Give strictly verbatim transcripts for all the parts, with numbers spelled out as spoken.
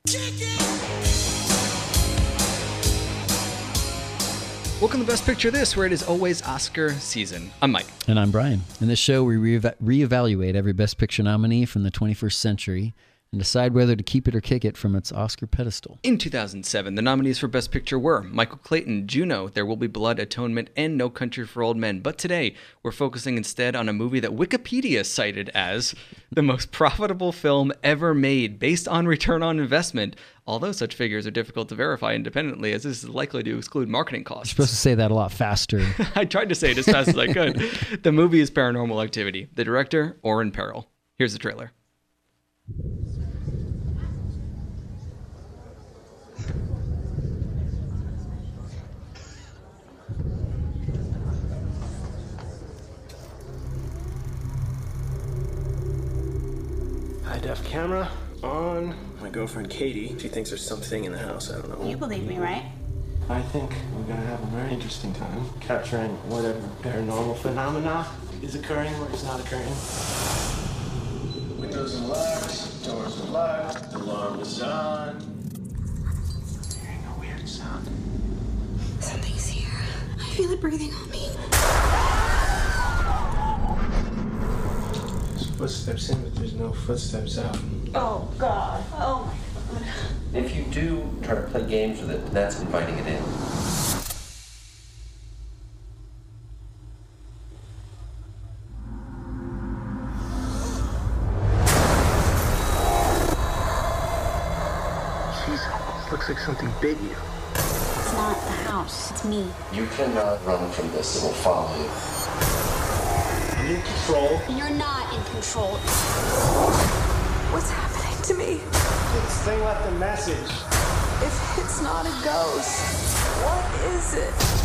Welcome to Best Picture This, where it is always Oscar season. I'm Mike. And I'm Brian. In this show, we re- reevaluate every Best Picture nominee from the twenty-first century and decide whether to keep it or kick it from its Oscar pedestal. In two thousand seven, the nominees for Best Picture were Michael Clayton, Juno, There Will Be Blood, Atonement, and No Country for Old Men. But today, we're focusing instead on a movie that Wikipedia cited as the most profitable film ever made based on return on investment, although such figures are difficult to verify independently, as this is likely to exclude marketing costs. You're supposed to say that a lot faster. I tried to say it as fast as I could. The movie is Paranormal Activity. The director, Oren Perel. Here's the trailer. High-def camera on. My girlfriend Katie, she thinks there's something in the house. I don't know. You believe me, right? I think we're gonna have a very interesting time capturing whatever paranormal phenomena is occurring or is not occurring. Windows are locked, doors are locked, alarm is on. Hearing a weird sound. Something's here. I feel it breathing on me. There's footsteps in, but there's no footsteps out. Oh, God. Oh, my God. If you do try to play games with it, that's inviting it in. Jesus, looks like something bit you. It's not the house. It's me. You cannot run from this. It will follow you. I'm in control. You're not in control. What's happening to me? This thing left a message. If it's not a ghost, what is it?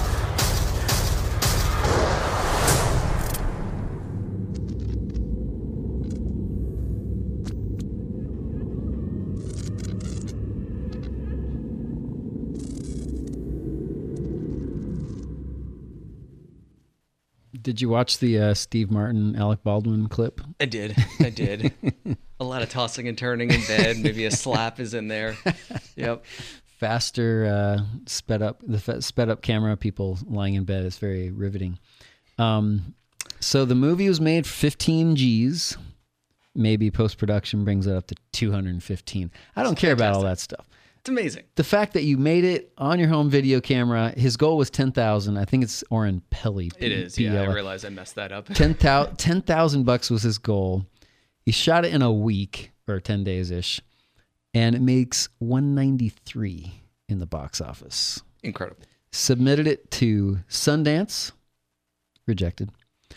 Did you watch the uh, Steve Martin, Alec Baldwin clip? I did. I did. A lot of tossing and turning in bed. Maybe a slap is in there. Yep. Faster, uh, sped up, the f- sped up camera, people lying in bed. It's very riveting. Um, so the movie was made for fifteen G's. Maybe post-production brings it up to two hundred fifteen. I don't It's care fantastic. about all that stuff. It's amazing. The fact that you made it on your home video camera, his goal was ten thousand. I think it's Oren Pelly. It is. P- Yeah, I P L. realized I messed that up. ten thousand bucks was his goal. He shot it in a week or ten days ish, and it makes one ninety-three in the box office. Incredible. Submitted it to Sundance, rejected.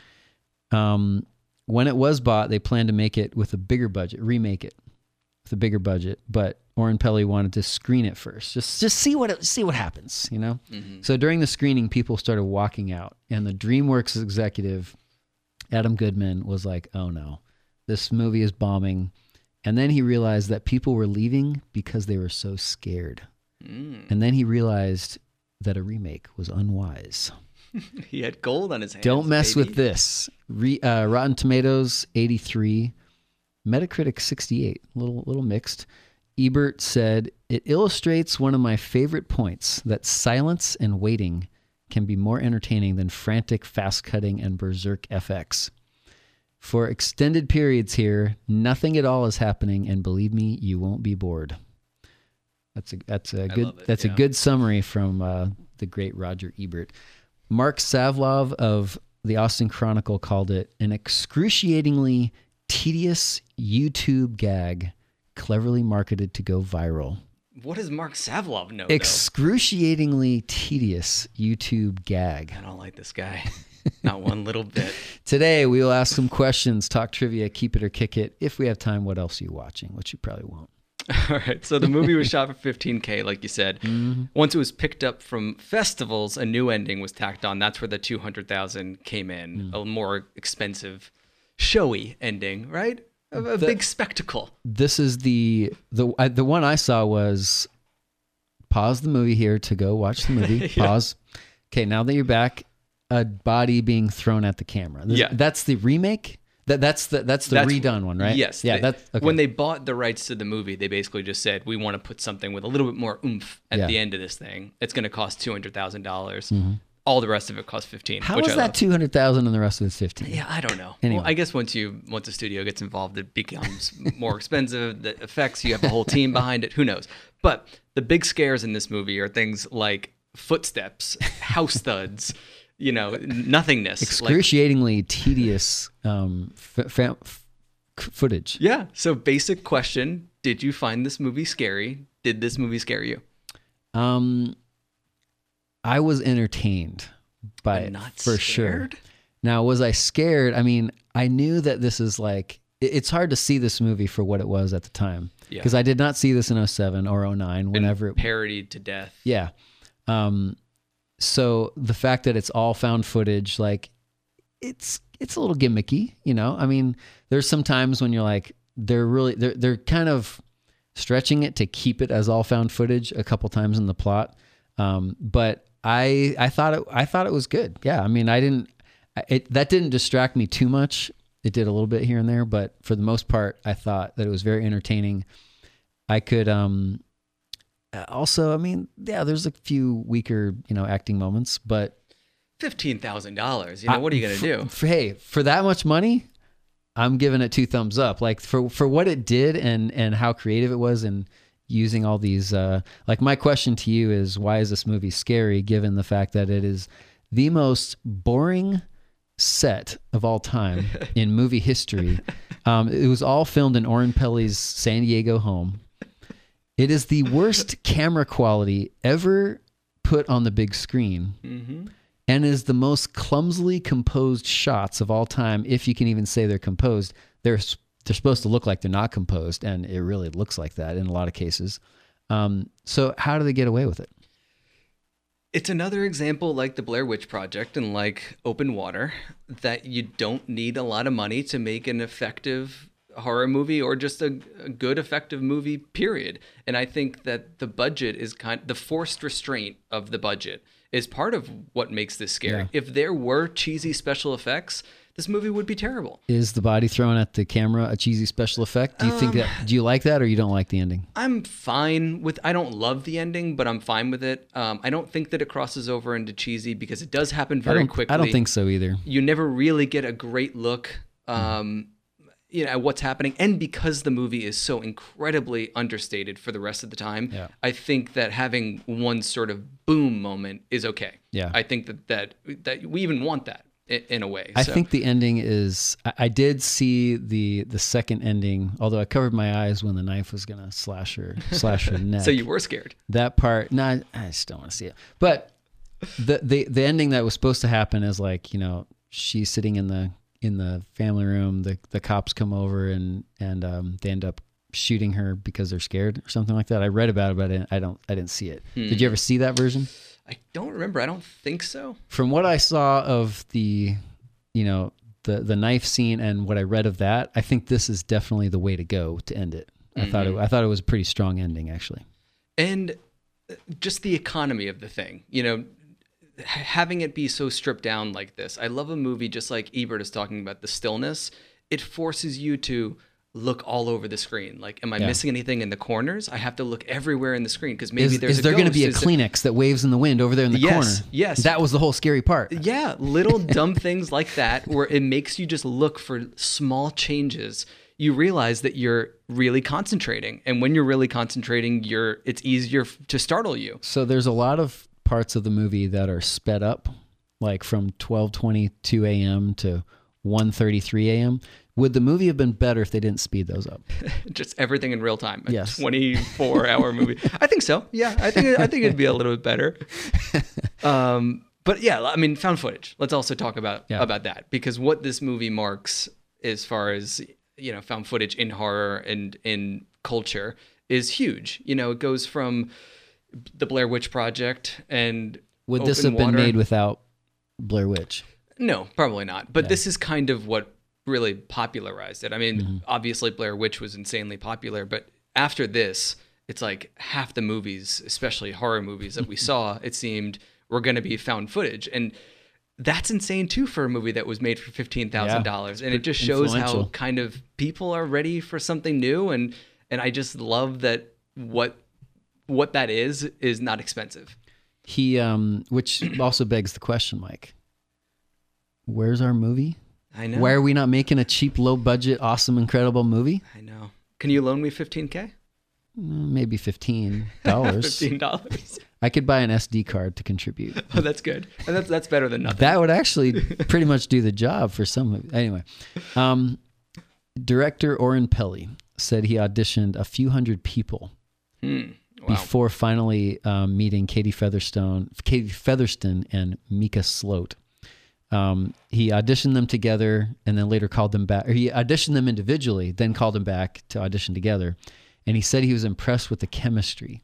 Um, when it was bought, they planned to make it with a bigger budget, remake it with a bigger budget, but Oren Pelly wanted to screen it first, just just see what it, see what happens, you know. Mm-hmm. So during the screening, people started walking out, and the DreamWorks executive Adam Goodman was like, "Oh no, this movie is bombing." And then he realized that people were leaving because they were so scared. Mm. And then he realized that a remake was unwise. He had gold on his hands. Don't mess baby. with this. Re, uh, Rotten Tomatoes eighty-three, Metacritic sixty-eight, little little mixed. Ebert said, "It illustrates one of my favorite points, that silence and waiting can be more entertaining than frantic fast-cutting and berserk F X. For extended periods here, nothing at all is happening, and believe me, you won't be bored." That's a that's a I good love it, that's yeah. a good summary from uh, the great Roger Ebert. Mark Savlov of the Austin Chronicle called it an excruciatingly tedious YouTube gag, cleverly marketed to go viral. What does Mark Savlov know, though? Excruciatingly tedious YouTube gag. I don't like this guy. Not one little bit. Today, we will ask some questions, talk trivia, keep it or kick it. If we have time, what else are you watching? Which you probably won't. All right. So the movie was shot for fifteen K, like you said. Mm-hmm. Once it was picked up from festivals, a new ending was tacked on. That's where the two hundred thousand came in. Mm. A more expensive, showy ending, right? A, a The- big spectacle. This is the the I, the one I saw was pause the movie here to go watch the movie. Yeah. Pause. Okay, now that you're back, a body being thrown at the camera. This- Yeah. That's the remake. That that's the that's the That's- redone one, right? Yes. Yeah. they- That's okay. When they bought the rights to the movie, they basically just said, we want to put something with a little bit more oomph at Yeah. the end of this thing. It's going to cost two hundred thousand dollars. All the rest of it costs fifteen. How which is I that love. two hundred thousand and the rest of it's fifteen? Yeah, I don't know. Anyway. Well, I guess once you once a studio gets involved, it becomes more expensive. The effects, you have a whole team behind it. Who knows? But the big scares in this movie are things like footsteps, house thuds, you know, nothingness. Like, Excruciatingly tedious um, f- fa- f- footage. yeah. So basic question: did you find this movie scary? Did this movie scare you? Um, I was entertained by But it not for sure. scared? Now, was I scared? I mean, I knew that this is like, it- it's hard to see this movie for what it was at the time. Yeah. Because I did not see this in oh seven or oh nine, whenever it, Parodied to death. yeah. Um, so the fact that it's all found footage, like, it's it's a little gimmicky, you know? I mean, there's some times when you're like, they're really, they're, they're kind of stretching it to keep it as all found footage a couple times in the plot. Um, but I I thought it I thought it was good. Yeah, I mean, I didn't it that didn't distract me too much. It did a little bit here and there, but for the most part, I thought that it was very entertaining. I could um also, I mean, yeah, there's a few weaker, you know, acting moments, but Fifteen thousand dollars. You know, what are you gonna do? for, hey, for that much money, I'm giving it two thumbs up. Like for for what it did and and how creative it was and using all these uh like my question to you is, why is this movie scary given the fact that it is the most boring set of all time in movie history. Um, it was all filmed in Oren Peli's San Diego home. It is the worst camera quality ever put on the big screen. Mm-hmm. And is the most clumsily composed shots of all time, if you can even say they're composed. They're they're supposed to look like they're not composed, and it really looks like that in a lot of cases. Um, so how do they get away with it? It's another example like the Blair Witch Project and like Open Water that you don't need a lot of money to make an effective horror movie or just a, a good effective movie, period. And I think that the budget is kind the forced restraint of the budget is part of what makes this scary. Yeah. If there were cheesy special effects, this movie would be terrible. Is the body thrown at the camera a cheesy special effect? Do you think that? Do you like that, or you don't like the ending? I'm fine with. I don't love the ending, but I'm fine with it. Um, I don't think that it crosses over into cheesy because it does happen I very don't. quickly. I don't think so either. You never really get a great look, um, you know, at what's happening, and because the movie is so incredibly understated for the rest of the time, Yeah. I think that having one sort of boom moment is okay. Yeah. I think that that that we even want that in, in a way. I So, think the ending is. I, I did see the the second ending, although I covered my eyes when the knife was gonna slash her slash her neck. so. You were scared. That part, no, I, I just don't want to see it. But the the the ending that was supposed to happen is like, you know, she's sitting in the in the family room. The the cops come over and and um, they end up shooting her because they're scared or something like that. I read about it, but I didn't I, don't, I didn't see it. Did you ever see that version? I don't remember. I don't think so. From what I saw of the, you know, the the knife scene and what I read of that, I think this is definitely the way to go to end it. I thought it I thought it was a pretty strong ending, actually. And just the economy of the thing, you know, h- having it be so stripped down like this. I love a movie just like Ebert is talking about, the stillness. It forces you to look all over the screen. Like, am I Yeah. missing anything in the corners? I have to look everywhere in the screen because maybe Is, there's is a there going to be a ghost. Is there- Kleenex that waves in the wind over there in the Yes, corner? yes. That was the whole scary part. Yeah, little dumb things like that where it makes you just look for small changes. You realize that you're really concentrating, and when you're really concentrating, you're it's easier f- to startle you. So there's a lot of parts of the movie that are sped up, like from twelve twenty-two a.m. to one thirty-three a.m. Would the movie have been better if they didn't speed those up? Just everything in real time. A Yes. twenty-four hour movie. I think so. Yeah, I think I think it'd be a little bit better. Um, but yeah, I mean, found footage. Let's also talk about Yeah. about that, because what this movie marks as far as, you know, found footage in horror and in culture is huge. You know, it goes from the Blair Witch Project and Would this Open have been Water. made without Blair Witch? No, probably not. But this is kind of what really popularized it. I mean, Mm-hmm. obviously Blair Witch was insanely popular, but after this, it's like half the movies, especially horror movies that we saw, it seemed were going to be found footage. And that's insane too for a movie that was made for fifteen thousand dollars. And it just shows how Influential. kind of people are ready for something new. And, and I just love that what, what that is, is not expensive. He, um, which also begs the question, Mike, where's our movie? I know. Why are we not making a cheap, low budget, awesome, incredible movie? I know. Can you loan me fifteen K? Mm, Maybe fifteen dollars. fifteen dollars. I could buy an S D card to contribute. Oh, that's good. And that's, that's better than nothing. That would actually pretty much do the job for some of Anyway, um, director Oren Peli said he auditioned a few hundred people Hmm. Wow. before finally um, meeting Katie Featherstone, Katie Featherston and Mika Sloat. Um, he auditioned them together and then later called them back. Or he auditioned them individually, then called them back to audition together. And he said he was impressed with the chemistry.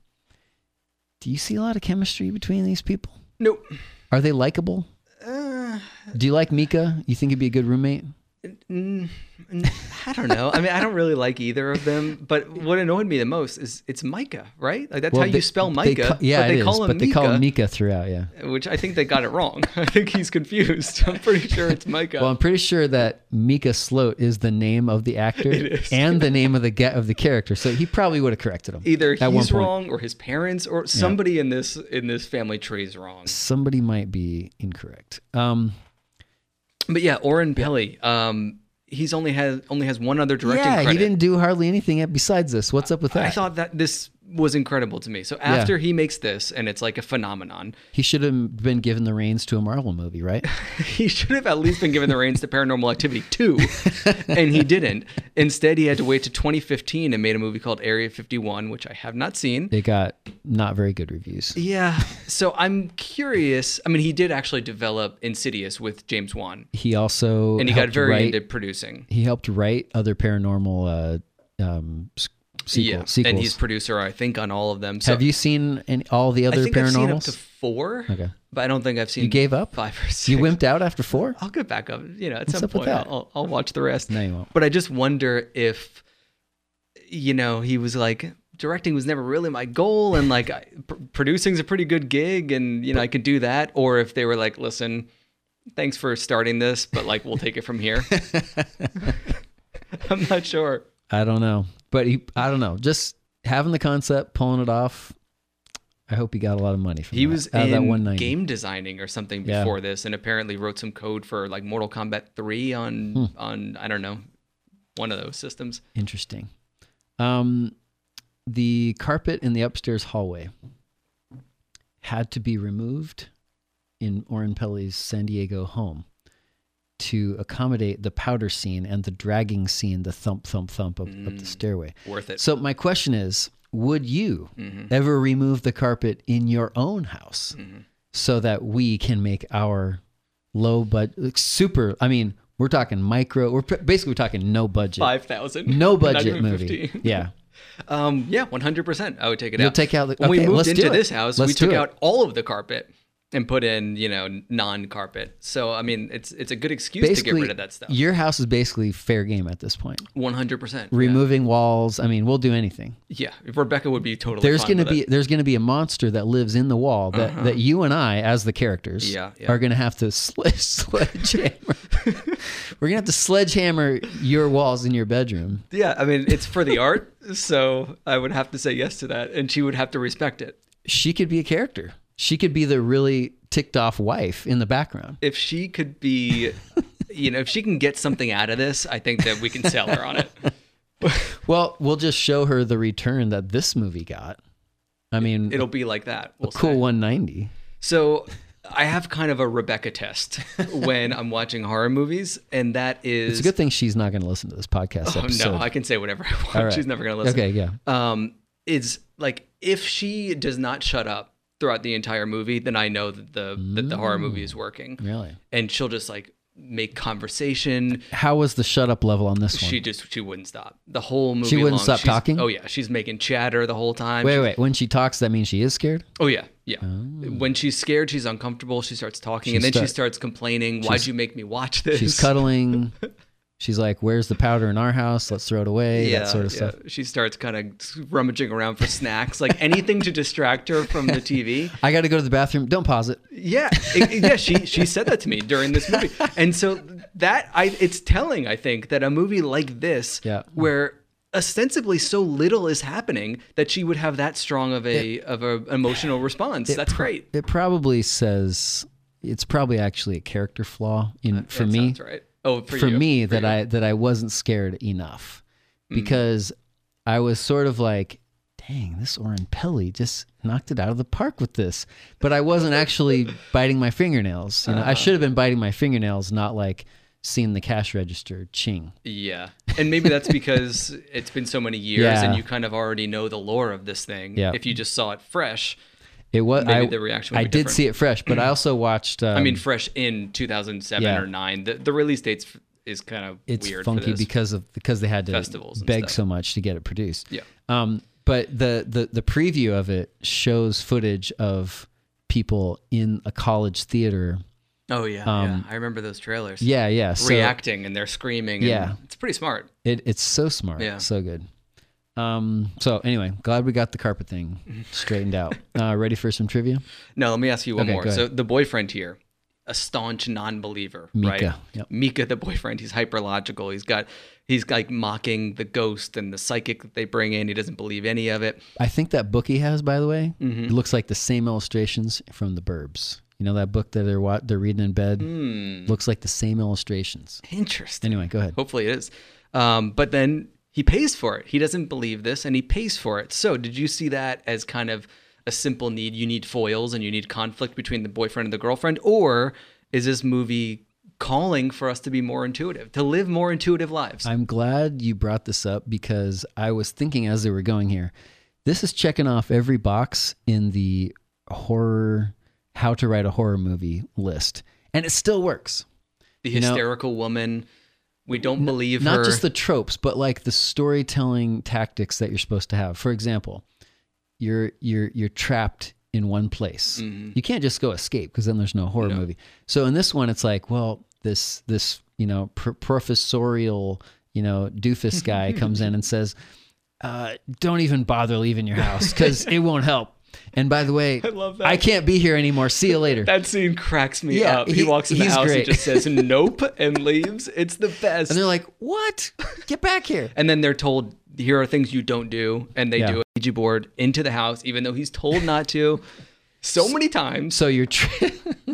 Do you see a lot of chemistry between these people? Nope. Are they likable? Uh, Do you like Mika? You think he'd be a good roommate? mm, mm, I don't know. I mean, I don't really like either of them. But what annoyed me the most is it's Micah, right? Like that's Well, how they- you spell they Micah. ca- yeah, but they it call is, him but they Mika, call him Mika throughout. Yeah. which I think they got it wrong. I think he's confused. I'm pretty sure it's Micah. Well, I'm pretty sure that Mika Sloat is the name of the actor It is. and the name of the ga- of the character. So he probably would have corrected him. Either at one he's point. wrong or his parents or somebody in this in this family tree is wrong. Somebody might be incorrect. Um, But yeah, Oren Peli. Um, he's only has only has one other directing yeah, credit. he didn't do hardly anything besides this. What's up with that? I thought that this was incredible to me. So after he makes this, and it's like a phenomenon, he should have been given the reins to a Marvel movie, right? he should have at least been given the reins to Paranormal Activity two, and he didn't. Instead, he had to wait to twenty fifteen and made a movie called Area fifty-one, which I have not seen. It got not very good reviews. Yeah, so I'm curious. I mean, he did actually develop Insidious with James Wan, He also and he got helped very write, into producing. He helped write other paranormal uh, um, s- sequel, yeah, sequels. and he's producer, I think, on all of them. So have you seen any, all the I other think I've seen up paranormals? to four. Okay. But I don't think I've seen You gave up? five or six. You wimped out after four? I'll get back up. You know, at What's some up with point, that? I'll, I'll watch the rest. No, you won't. But I just wonder if, you know, he was like, directing was never really my goal, and like I, pr- producing's a pretty good gig, and you know, I could do that. Or if they were like, listen, thanks for starting this, but like we'll take it from here. I'm not sure. I don't know, but he, I don't know. Just having the concept, pulling it off. I hope he got a lot of money from He that, was out of that in one ninety. game designing or something Yeah. before this, and apparently wrote some code for like Mortal Kombat three on Hmm. on I don't know, one of those systems. Interesting. Um, the carpet in the upstairs hallway had to be removed in Oren Peli's San Diego home to accommodate the powder scene and the dragging scene, the thump, thump, thump up, up the stairway. Worth it. So my question is, would you Mhm. ever remove the carpet in your own house Mm-hmm. so that we can make our low budget, super, I mean, we're talking micro, we're pr- basically talking no budget. Five thousand. No budget movie. Yeah. Um, yeah, one hundred percent. I would take it You'll out. take out the- when we okay, moved let's into do it. this house, Let's we took do it. out all of the carpet and put in, you know, non-carpet. So I mean, it's it's a good excuse to get rid of that stuff. Your house is basically fair game at this point. One hundred percent. Removing walls. I mean, we'll do anything. Yeah, Rebecca would be totally. There's fine going to with be it. there's going to be a monster that lives in the wall that, that you and I, as the characters, Yeah, yeah. are going to have to sledge, sledgehammer. We're going to have to sledgehammer your walls in your bedroom. Yeah, I mean, it's for the art, so I would have to say yes to that, and she would have to respect it. She could be a character. She could be the really ticked off wife in the background. If she could be, you know, if she can get something out of this, I think that we can sell her on it. Well, we'll just show her the return that this movie got. I mean, It'll be like that. We'll a cool say. one ninety. So I have kind of a Rebecca test when I'm watching horror movies, and that is It's a good thing she's not going to listen to this podcast Oh episode. no, I can say whatever I want. All right. She's never gonna listen. Okay, yeah. Um, is like if she does not shut up throughout the entire movie, then I know that the that the horror movie is working. Really? And she'll just like make conversation. How was the shut up level on this one? She just she wouldn't stop the whole movie. She wouldn't long. stop She's- talking? Oh yeah, she's making chatter the whole time. Wait, She's- wait. When she talks, that means she is scared? Oh yeah, yeah. When she's scared, she's uncomfortable. She starts talking, She and then start- she starts complaining. Why'd she's- you make me watch this? She's cuddling. She's like, "Where's the powder in our house? Let's throw it away." Yeah, that sort of yeah. stuff. She starts kind of rummaging around for snacks, like anything to distract her from the T V. I got to go to the bathroom. Don't pause it. Yeah, it, yeah. She she said that to me during this movie, and so that I it's telling. I think that a movie like this, Yeah. where ostensibly so little is happening, that she would have that strong of a of a emotional response. It That's pro- great. It probably says it's probably actually a character flaw in for That me. sounds right. Oh, for, for you, me for that you. I that I wasn't scared enough because I was sort of like, dang, this Oren Peli just knocked it out of the park with this. But I wasn't actually biting my fingernails. You know, Uh-huh. I should have been biting my fingernails, not like seeing the cash register ching. Yeah, and maybe that's because it's been so many years, Yeah. and you kind of already know the lore of this thing. Yeah. If you just saw it fresh, It was Maybe I, the reaction would I be did different. see it fresh, but I also watched. Um, I mean, fresh in two thousand seven yeah. or nine. The, the release dates f- is kind of it's weird. for funky this. because of because they had to Festivals and beg stuff. so much to get it produced. Yeah. Um, but the, the the preview of it shows footage of people in a college theater. Oh yeah, Um, yeah. I remember those trailers. Yeah, yeah. So reacting and they're screaming. And Yeah. it's pretty smart. it, it's so smart. Yeah. So good. Um, so anyway, glad we got the carpet thing straightened out. Uh, ready for some trivia? No, let me ask you one Okay, more. go So ahead. the boyfriend here, a staunch non-believer, Mika, right? yep. Mika, the boyfriend, he's hyperlogical. He's got, he's like mocking the ghost and the psychic that they bring in. He doesn't believe any of it. I think that book he has, by the way, Mm-hmm. it looks like the same illustrations from The Burbs. You know that book that they're wa- they're reading in bed? Hmm. Looks like the same illustrations. Interesting. Anyway, go ahead. Hopefully it is. Um, but then he pays for it. He doesn't believe this and he pays for it. So did you see that as kind of a simple need? You need foils and you need conflict between the boyfriend and the girlfriend? Or is this movie calling for us to be more intuitive, to live more intuitive lives? I'm glad you brought this up because I was thinking as they were going here, this is checking off every box in the horror, how to write a horror movie list. And it still works. the you know, hysterical woman, we don't believe Not her. just the tropes, but like the storytelling tactics that you're supposed to have. For example, you're you're you're trapped in one place. You can't just go escape because then there's no horror No. movie. So in this one, it's like, well, this this you know pr- professorial you know doofus guy comes in and says, uh, "Don't even bother leaving your house because it won't help." And by the way, I love that. I can't be here anymore. See you later. That scene cracks me Yeah, up. He, he- walks in the he's house, great. he just says nope and leaves. It's the best. And they're like, "What? Get back here!" And then they're told, here are things you don't do. And they Yeah. do a Ouija board into the house, even though he's told not to so many times. So you're tra-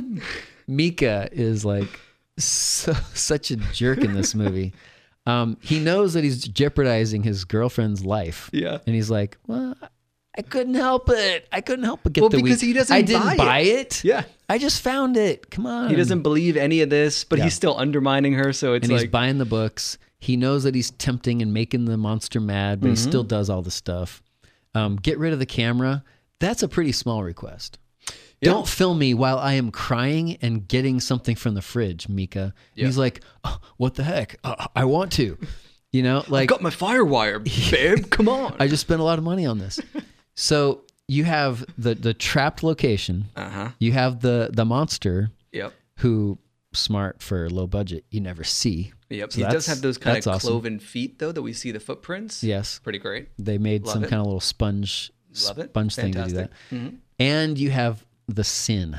Mika is like so, such a jerk in this movie. Um, he knows that he's jeopardizing his girlfriend's life. Yeah. And he's like, well, I couldn't help it. I couldn't help but get Well, the because weed. he doesn't I didn't buy buy it. it. Yeah. I just found it. Come on. He doesn't believe any of this, but Yeah. he's still undermining her. So it's and like, he's buying the books. He knows that he's tempting and making the monster mad, but he Mm-hmm. still does all the stuff. Um, get rid of the camera. That's a pretty small request. Yeah. Don't film me while I am crying and getting something from the fridge, Mika. And Yeah. he's like, oh, what the heck? Uh, I want to. You know, I like got my firewire, babe. Come on. I just spent a lot of money on this. So you have the the trapped location. Uh-huh. You have the the monster Yep. who, smart for low budget, you never see. Yep. So he does that's- have those kind of that's awesome. cloven feet, though, that we see the footprints. Yes. Pretty great. They made Love some it. kind of little sponge Love it. sponge thing to do that. Fantastic. Mhm. And you have the sin.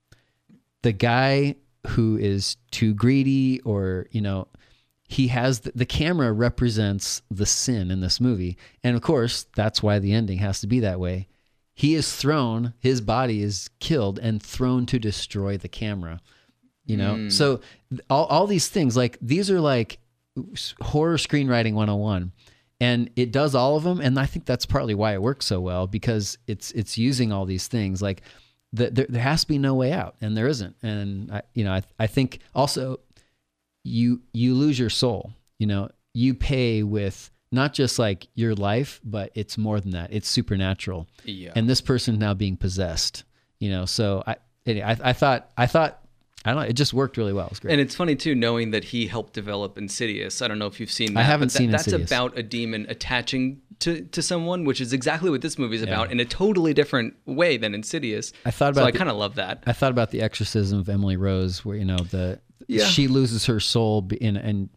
The guy who is too greedy, or, you know, he has the, the camera represents the sin in this movie. And of course, that's why the ending has to be that way. He is thrown, his body is killed and thrown to destroy the camera. You know, Mm. so th- all, all these things, like these are like s- horror screenwriting one oh one. And it does all of them. And I think that's partly why it works so well, because it's it's using all these things. Like the, there, there has to be no way out, and there isn't. And I, you know, I I think also you you lose your soul. You know, you pay with not just like your life, but it's more than that. It's supernatural. Yeah. And this person now being possessed. You know, so I anyway, I, I thought I thought I don't know. It just worked really well. It was great. And it's funny too, knowing that he helped develop Insidious. I don't know if you've seen that. I haven't but that- seen That's Insidious. about a demon attaching to, to someone, which is exactly what this movie is about in a totally different way than Insidious. I thought so about I the- kind of love that. I thought about the exorcism of Emily Rose, where you know the Yeah. she loses her soul be- in and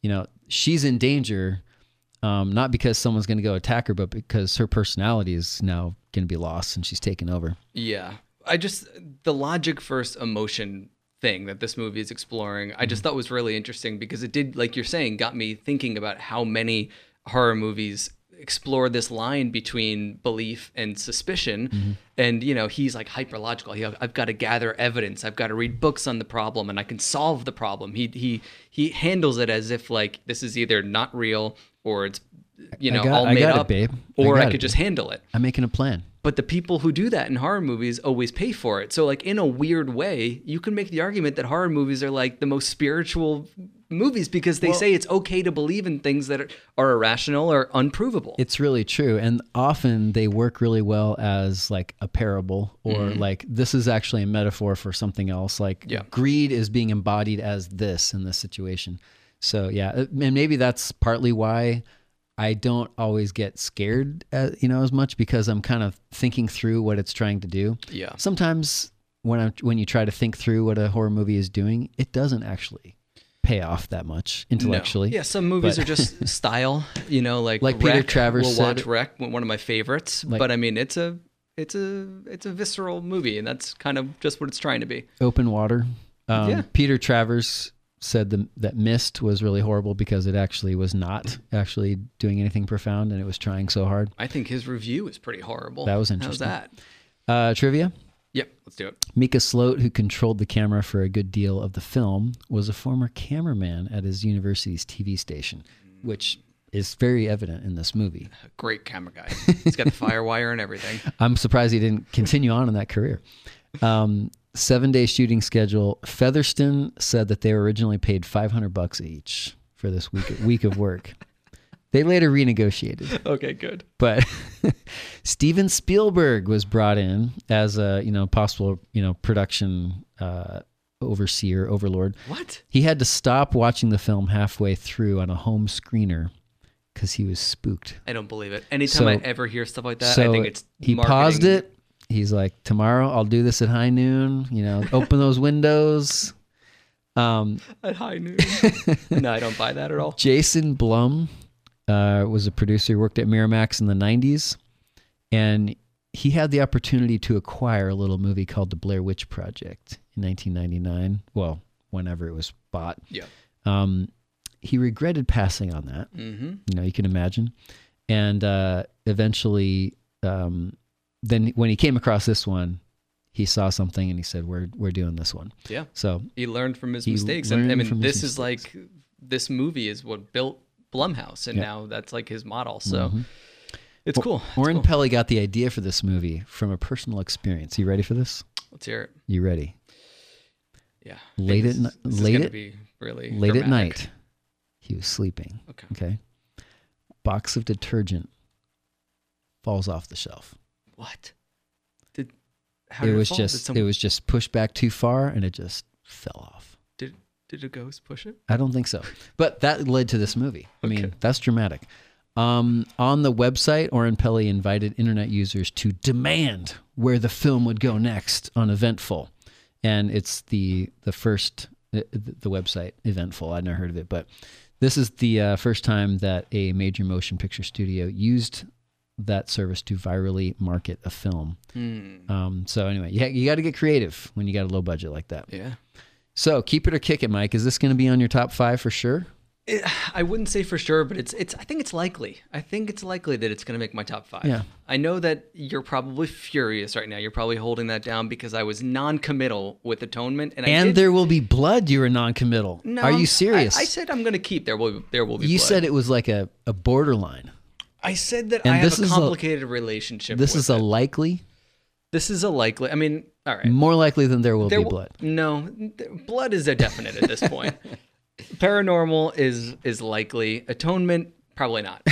you know, she's in danger, um, not because someone's going to go attack her, but because her personality is now going to be lost and she's taken over. Yeah. I just, the logic first emotion thing that this movie is exploring, I just thought was really interesting because it did, like you're saying, got me thinking about how many horror movies explore this line between belief and suspicion. Mm-hmm. And, you know, he's like hyper logical. He, I've got to gather evidence. I've got to read books on the problem and I can solve the problem. He, he, he handles it as if like this is either not real or it's, you know, I got, all I made got up, it, babe. or I, I got could it, just babe. handle it. I'm making a plan. But the people who do that in horror movies always pay for it. So like in a weird way, you can make the argument that horror movies are like the most spiritual movies because they Well, say it's okay to believe in things that are, are irrational or unprovable. It's really true. And often they work really well as like a parable or Mm-hmm. like this is actually a metaphor for something else. Like Yeah. greed is being embodied as this in this situation. So yeah, and maybe that's partly why I don't always get scared, uh, you know, as much because I'm kind of thinking through what it's trying to do. Yeah. Sometimes when I when you try to think through what a horror movie is doing, it doesn't actually pay off that much intellectually. No. Yeah, some movies but- are just style, you know, like Like Peter Wreck. Travers We'll said- watch Wreck, one of my favorites. Like- but I mean, it's a it's a it's a visceral movie, and that's kind of just what it's trying to be. Open Water. Um, Yeah. Peter Travers said the, that Mist was really horrible because it actually was not actually doing anything profound and it was trying so hard. I think his review is pretty horrible. That was interesting. How's that? Uh, trivia. Yep, let's do it. Mika Sloat, who controlled the camera for a good deal of the film, was a former cameraman at his university's T V station, which is very evident in this movie. A great camera guy. He's got the firewire and everything. I'm surprised he didn't continue on in that career. Um, seven day shooting schedule. Featherston said that they were originally paid five hundred bucks each for this week, week of work. They later renegotiated. Okay, good. But Steven Spielberg was brought in as a, you know, possible, you know, production uh, overseer, overlord. What? He had to stop watching the film halfway through on a home screener because he was spooked. I don't believe it. Anytime So- I ever hear stuff like that, so I think it's he marketing. paused it. He's like, tomorrow I'll do this at high noon. You know, open those windows. Um, At high noon. No, I don't buy that at all. Jason Blum uh, was a producer who worked at Miramax in the nineties, and he had the opportunity to acquire a little movie called The Blair Witch Project in nineteen ninety-nine. Well, whenever it was bought. Yeah. Um, he regretted passing on that. Mm-hmm. You know, you can imagine. And uh, eventually, um, then when he came across this one, he saw something and he said, "We're we're doing this one." Yeah. So He learned from his He mistakes. And I learned mean, from his this is mistakes. like, this movie is what built Blumhouse. And Yeah. now that's like his model. So Mhm. it's cool. It's Oren cool. Peli got the idea for this movie from a personal experience. You ready for this? Let's hear it. You ready? Yeah. Late I at think ni- this, this late is gonna at- be really Late at dramatic. night, he was sleeping. Okay. Okay. Box of detergent falls off the shelf. What? Did how It did was fall? Did just some- it was just pushed back too far and it just fell off. Did did a ghost push it? I don't think so. But that led to this movie. I mean, Okay. that's dramatic. Um, on the website, Oren Peli invited internet users to demand where the film would go next on Eventful. And it's the the first, uh, the website, Eventful. I'd never heard of it. But this is the uh, first time that a major motion picture studio used that service to virally market a film. Hmm. Um, so anyway, you, ha- you got to get creative when you got a low budget like that. Yeah. So keep it or kick it, Mike. Is this going to be on your top five for sure? It, I wouldn't say for sure, but it's it's. I think it's likely. I think it's likely that it's going to make my top five. Yeah. I know that you're probably furious right now. You're probably holding that down because I was non-committal with Atonement, and I And did, There Will Be Blood, you were non-committal. No, Are I'm- you serious? I, I said I'm going to keep there will there will be. you blood. said it was like a, a borderline. I said that And I have this a is a- complicated relationship. This with is a it. likely, This is a likely. I mean, all right. more likely than There Will There Be w- Blood. No, th- blood is a definite at this point. Paranormal is is likely. Atonement probably not.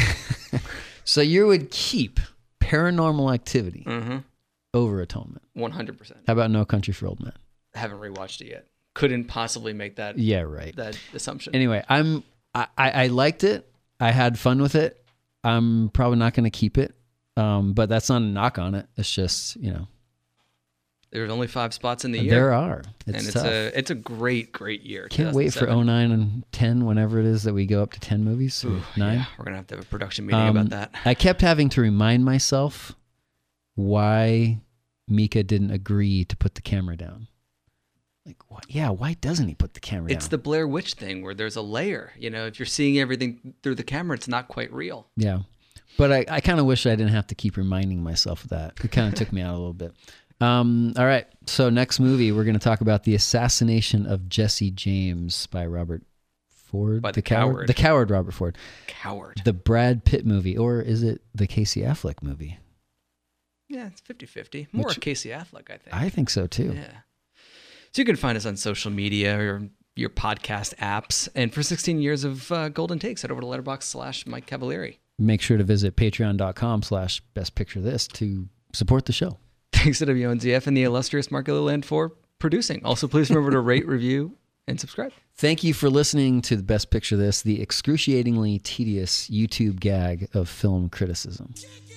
So you would keep Paranormal Activity Mm-hmm. over Atonement. One hundred percent. How about No Country for Old Men? Haven't rewatched it yet. Couldn't possibly make that Yeah, right. that assumption. Anyway, I'm I, I I liked it. I had fun with it. I'm probably not going to keep it, um, but that's not a knock on it. It's just, you know, There's only five spots in the year. There are. It's and it's tough. a it's a great, great year. Can't wait for oh nine and ten, whenever it is that we go up to ten movies. Or Ooh, nine. Yeah, we're going to have to have a production meeting Um, about that. I kept having to remind myself why Mika didn't agree to put the camera down. Like, what? Yeah, why doesn't he put the camera It's down? the Blair Witch thing where there's a layer. You know, if you're seeing everything through the camera, it's not quite real. Yeah. But I, I kind of wish I didn't have to keep reminding myself of that. It kind of took me out a little bit. Um, all right. So next movie, we're going to talk about The Assassination of Jesse James by Robert Ford. By the coward. The Coward, Robert Ford. Coward. The Brad Pitt movie. Or is it the Casey Affleck movie? Yeah, it's fifty-fifty. More Which- Casey Affleck, I think. I think so too. Yeah. So you can find us on social media or your podcast apps. And for sixteen years of uh, Golden Takes, head over to Letterboxd slash Mike Cavalieri. Make sure to visit patreon.com slash best picture this to support the show. Thanks to W N Z F and the illustrious Mark Gilliland for producing. Also, please remember to rate, review, and subscribe. Thank you for listening to the Best Picture This, the excruciatingly tedious YouTube gag of film criticism.